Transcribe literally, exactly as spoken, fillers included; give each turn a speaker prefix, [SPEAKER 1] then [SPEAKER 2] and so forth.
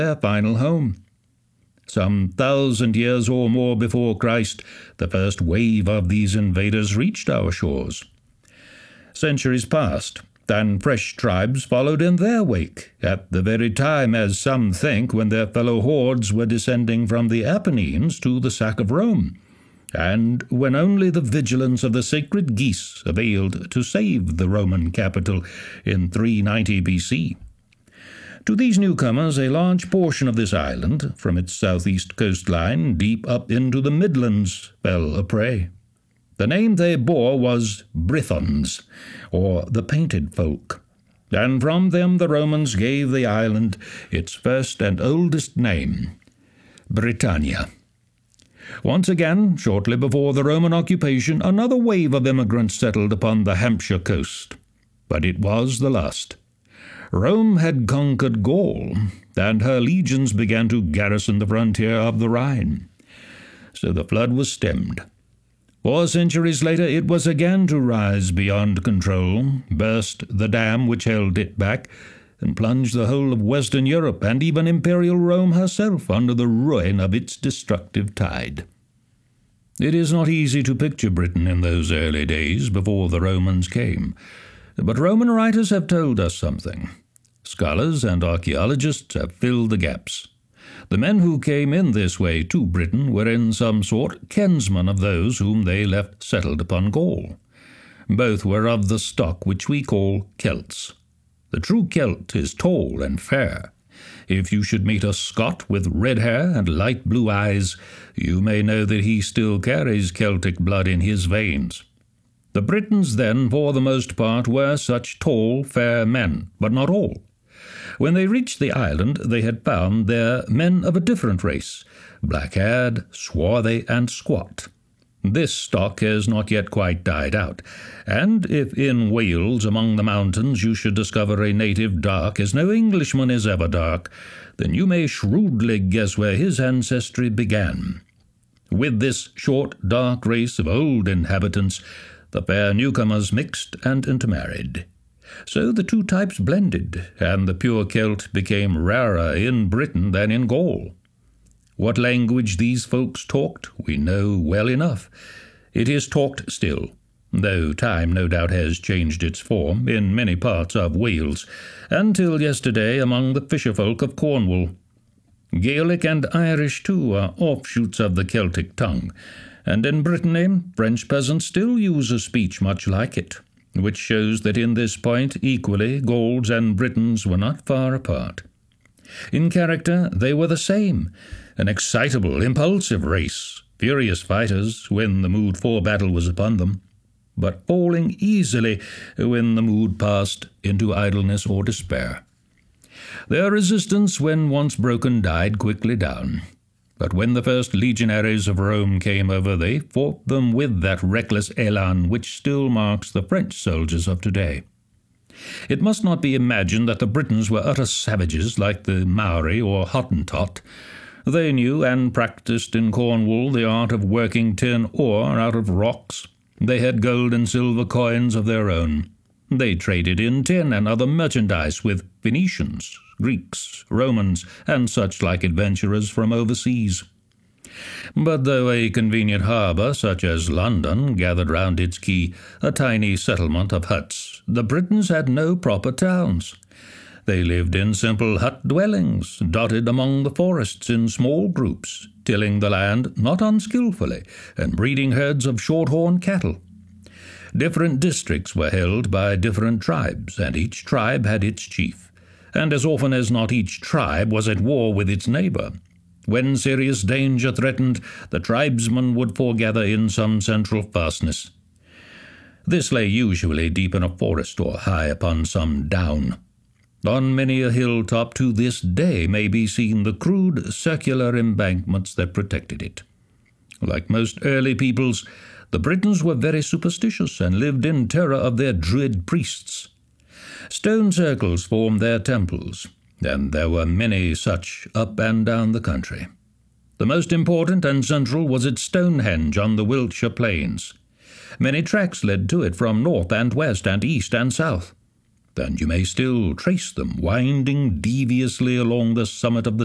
[SPEAKER 1] their final home. Some thousand years or more before Christ, the first wave of these invaders reached our shores. Centuries passed, and fresh tribes followed in their wake, at the very time, as some think, when their fellow hordes were descending from the Apennines to the sack of Rome, and when only the vigilance of the sacred geese availed to save the Roman capital in three ninety B C. To these newcomers a large portion of this island, from its southeast coastline deep up into the Midlands, fell a prey. The name they bore was Brythons, or the Painted Folk, and from them the Romans gave the island its first and oldest name, Britannia. Once again, shortly before the Roman occupation, another wave of immigrants settled upon the Hampshire coast, but it was the last. Rome had conquered Gaul, and her legions began to garrison the frontier of the Rhine. So the flood was stemmed. Four centuries later it was again to rise beyond control, burst the dam which held it back, and plunge the whole of Western Europe and even Imperial Rome herself under the ruin of its destructive tide. It is not easy to picture Britain in those early days before the Romans came, but Roman writers have told us something. Scholars and archaeologists have filled the gaps. The men who came in this way to Britain were in some sort kinsmen of those whom they left settled upon Gaul. Both were of the stock which we call Celts. The true Celt is tall and fair. If you should meet a Scot with red hair and light blue eyes, you may know that he still carries Celtic blood in his veins. The Britons then, for the most part, were such tall, fair men, but not all. When they reached the island, they had found there men of a different race, black-haired, swarthy, and squat. This stock has not yet quite died out, and if in Wales among the mountains you should discover a native dark as no Englishman is ever dark, then you may shrewdly guess where his ancestry began. With this short, dark race of old inhabitants, the fair newcomers mixed and intermarried. So the two types blended, and the pure Celt became rarer in Britain than in Gaul. What language these folks talked we know well enough. It is talked still, though time no doubt has changed its form in many parts of Wales, until yesterday among the fisherfolk of Cornwall. Gaelic and Irish, too, are offshoots of the Celtic tongue, and in Brittany French peasants still use a speech much like it, which shows that in this point equally Gauls and Britons were not far apart. In character they were the same, an excitable, impulsive race, furious fighters when the mood for battle was upon them, but falling easily when the mood passed into idleness or despair. Their resistance, when once broken, died quickly down. But when the first legionaries of Rome came over, they fought them with that reckless élan which still marks the French soldiers of today. It must not be imagined that the Britons were utter savages like the Maori or Hottentot. They knew and practiced in Cornwall the art of working tin ore out of rocks. They had gold and silver coins of their own. They traded in tin and other merchandise with Phoenicians, Greeks, Romans, and such like adventurers from overseas. But though a convenient harbour, such as London, gathered round its quay a tiny settlement of huts, the Britons had no proper towns. They lived in simple hut dwellings, dotted among the forests in small groups, tilling the land not unskilfully, and breeding herds of shorthorn cattle. Different districts were held by different tribes, and each tribe had its chief, and as often as not each tribe was at war with its neighbour. When serious danger threatened, the tribesmen would foregather in some central fastness. This lay usually deep in a forest or high upon some down. On many a hilltop to this day may be seen the crude circular embankments that protected it. Like most early peoples, the Britons were very superstitious and lived in terror of their druid priests. Stone circles formed their temples, and there were many such up and down the country. The most important and central was at Stonehenge on the Wiltshire plains. Many tracks led to it from north and west and east and south, and you may still trace them winding deviously along the summit of the